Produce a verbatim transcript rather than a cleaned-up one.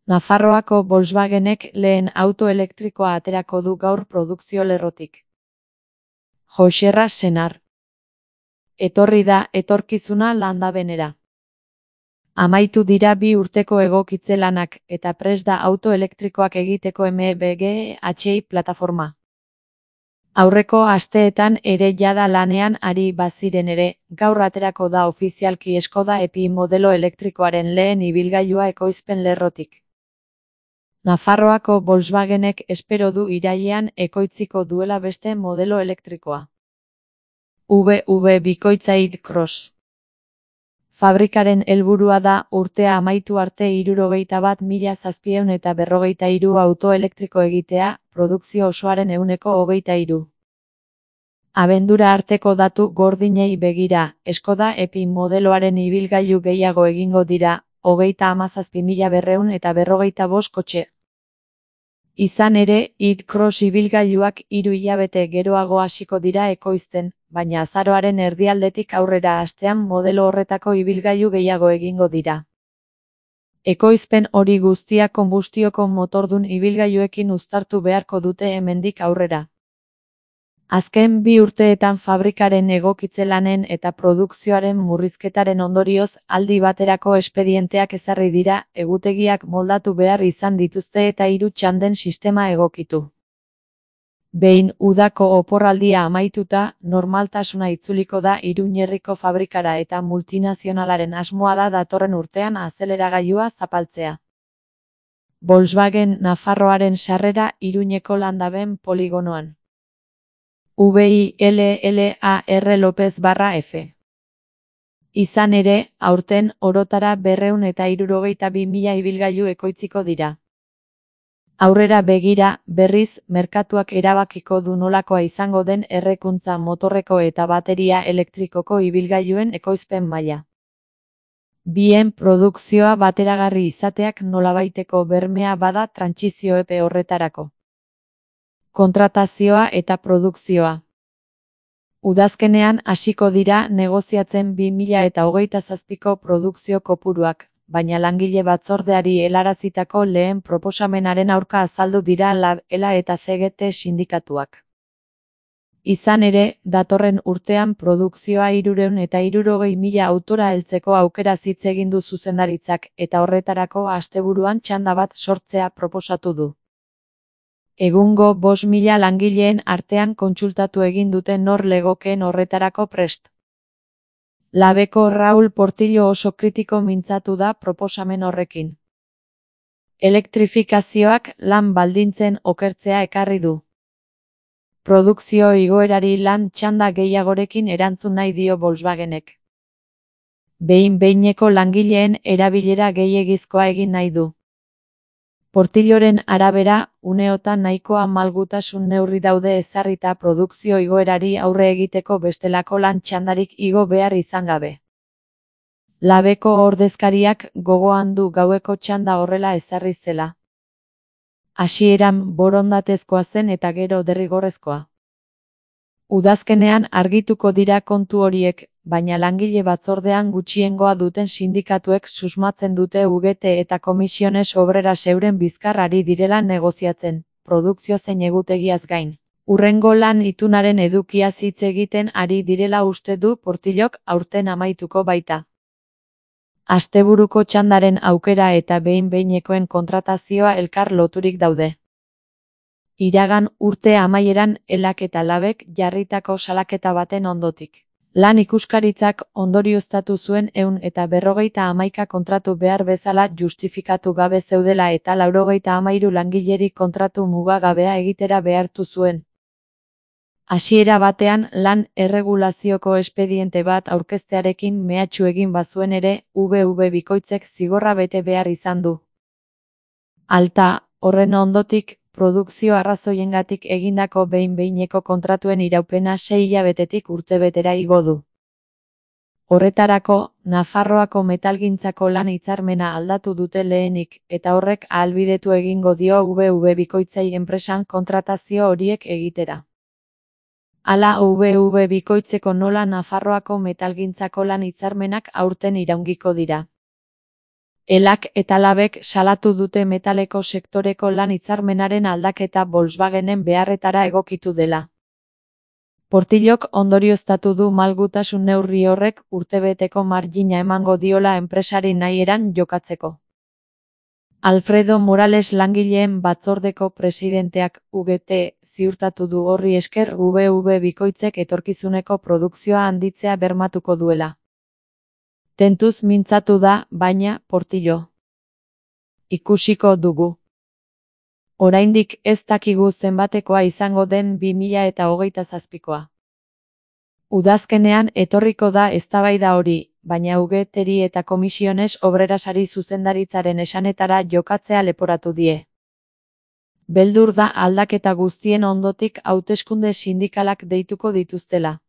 Nafarroako Volkswagenek lehen auto elektrikoa aterako du gaur produkzio lerrotik. Joxerra Senar. Etorri da etorkizuna landabenera. Amaitu dira bi urteko egokitze lanak eta prest da auto elektrikoak egiteko M B G H I plataforma. Aurreko asteetan ere jada lanean ari baziren ere, gaur aterako da ofizialki Skoda Epi modelo elektrikoaren lehen ibilgailua ekoizpen lerrotik. Nafarroako Volkswagenek espero du irailean ekoitziko duela beste modelo elektrikoa. V W bikoitza i-Cross. Fabrikaren helburua da urtea amaitu arte hirurogeita bat mila zazpiehun eta berrogeita hiru auto elektriko egitea, produkzio osoaren ehuneko hogeita hiru. Abendura arteko datu gordinei begira, Skoda Epi modeloaren ibilgailu gehiago egingo dira, hogeita hamazazpi mila berrehun eta berrogeita bost kotxe. Izan ere, i-Cross ibilgailuak hiru hilabete geroago hasiko dira ekoizten, baina azaroaren erdialdetik aurrera astean modelo horretako ibilgailu gehiago egingo dira. Ekoizpen hori guztia konbustioko motordun ibilgailuekin uztartu beharko dute hemendik aurrera. Azken bi urteetan fabrikaren egokitze lanen eta produkzioaren murrizketaren ondorioz aldi baterako espedienteak ezarri dira, egutegiak moldatu behar izan dituzte eta hiru txanden sistema egokitu. Behin udako oporraldia amaituta, normaltasuna itzuliko da Iruñerriko fabrikara eta multinazionalaren asmoa da datorren urtean azeleragailua zapaltzea. Volkswagen Nafarroaren sarrera Iruñeko Landaben poligonoan. V I L L A R López barra F. Izan ere, aurten orotara berrehun eta hirurogeita bi mila ibilgailu ekoitziko dira. Aurrera begira, berriz, merkatuak erabakiko du nolakoa izango den errekuntza motorreko eta bateria elektrikoko ibilgailuen ekoizpen maila. Bien produkzioa bateragarri izateak nolabaiteko bermea bada trantsizio epe horretarako. Kontratazioa eta produkzioa. Udazkenean hasiko dira negoziatzen bi mila eta hogeita zazpiko produkzio kopuruak, baina langile batzordeari helarazitako lehen proposamenaren aurka azaldu dira Lab, Ela eta C G T sindikatuak. Izan ere, datorren urtean produkzioa hirurehun eta hirurogei mila autora heltzeko aukera hitz egin du zuzendaritzak eta horretarako asteburuan txanda bat sortzea proposatu du. Egungo bost mila langileen artean kontsultatu egin dute nor legokeen horretarako prest. Labeko Raul Portillo oso kritiko mintzatu da proposamen horrekin. Elektrifikazioak lan baldintzen okertzea ekarri du. Produkzio igoerari lan txanda gehiagorekin erantzun nahi dio Volkswagenek. Behin-behineko langileen erabilera gehiegizkoa egin nahi du. Portilloren arabera, uneotan nahikoa malgutasun neurri daude ezarrita produkzio igoerari aurre egiteko bestelako lan txandarik igo behar izan gabe. Labeko ordezkariak gogoan du gaueko txanda horrela ezarri zela. Hasieran borondatezkoa zen eta gero derrigorrezkoa. Udazkenean argituko dira kontu horiek, baina langile batzordean gutxiengoa duten sindikatuek susmatzen dute U G T eta Komisiones Obreras euren bizkar ari direla negoziatzen, produkzio zein egutegiaz gain. Hurrengo lan itunaren edukiaz hitz egiten ari direla uste du Portillok aurten amaituko baita. Asteburuko txandaren aukera eta behin-behinekoen kontratazioa elkar loturik daude. Iragan urte amaieran Elak eta Labek jarritako salaketa baten ondotik. Lan ikuskaritzak ondorioztatu zuen ehun eta berrogeita hamaika kontratu behar bezala justifikatu gabe zeudela eta laurogeita hamairu langileri kontratu mugagabea egitera behartu zuen. Hasiera batean lan erregulazioko espediente bat aurkeztearekin mehatxu egin bazuen ere, V W bikoitzek zigorra bete behar izan du. Alta, horren ondotik, produkzio arrazoiengatik egindako behin-behineko kontratuen iraupena sei hilabetetik urtebetera igo du. Horretarako, Nafarroako metalgintzako lan hitzarmena aldatu dute lehenik, eta horrek ahalbidetu egingo dio V W bikoitzei enpresan kontratazio horiek egitera. Hala V W bikoitzeko nola Nafarroako metalgintzako lan hitzarmenak aurten iraungiko dira. Elak eta Labek salatu dute metaleko sektoreko lan hitzarmenaren aldaketa Volkswagenen beharretara egokitu dela. Portillok ondorioztatu du malgutasun neurri horrek urtebeteko margina emango diola enpresari nahi eran jokatzeko. Alfredo Morales langileen batzordeko presidenteak U G T ziurtatu du horri esker V W bikoitzek etorkizuneko produkzioa handitzea bermatuko duela. Tentuz mintzatu da, baina, Portillo. Ikusiko dugu. Oraindik ez dakigu zenbatekoa izango den bi mila eta hogeita zazpikoa. Udazkenean etorriko da eztabaida hori, baina U G Teri eta Komisiones Obrerasari zuzendaritzaren esanetara jokatzea leporatu die. Beldur da aldaketa guztien ondotik hauteskunde sindikalak deituko dituztela.